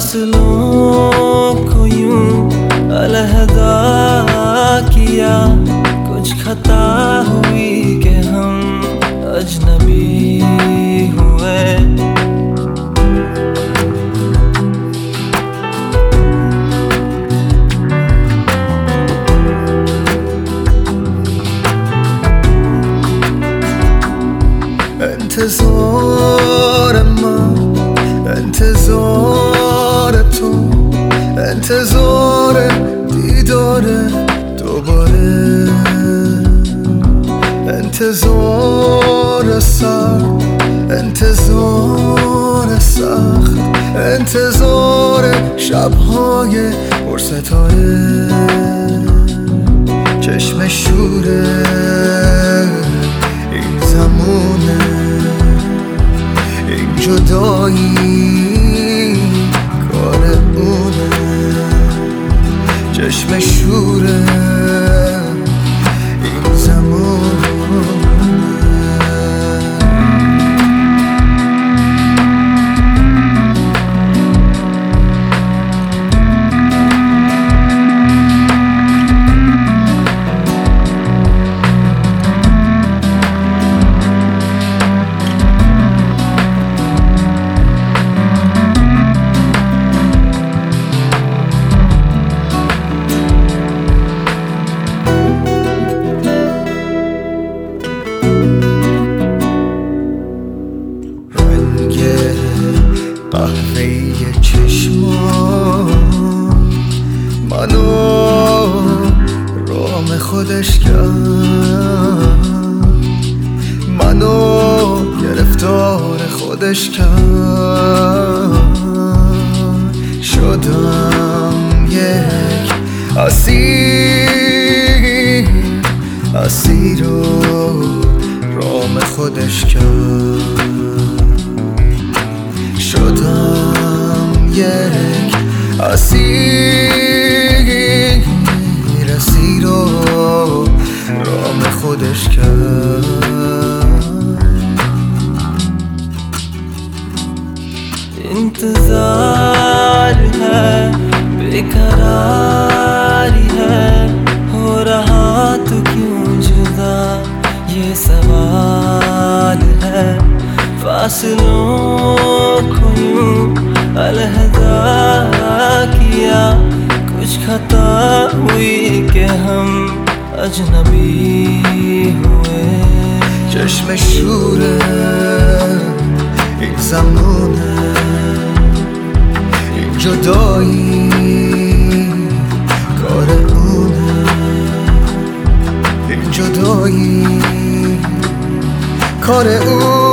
फासलों को यूं अलहदा किया, कुछ खता हुई कि हम अजनबी हुए। انتظار من، انتظار تو، انتظار دیدار دوباره، انتظار سخت، انتظار سخت، انتظار شبهای پرستاره، چشم شوره این زمونه، این جدایی کار اونه، چشم شوره این زمونه. قهوه‌ی چشمان منو رام خودش کرد، منو گرفتار خودش کرد، شدم یک اسیر، اسیر و رام خودش کرد، شدم یک اسیر، اسیر و رام خودش کرد. इंतजार है, बेकरारी है, हो रहा तो क्यों जुदा ये सवाल है। फासलों को यूं अलहदा किया, कुछ खता हुई कि हम अजनबी हुए। چشم شوره این زمونه، این جدایی کار اونه، این جدایی کار اونه.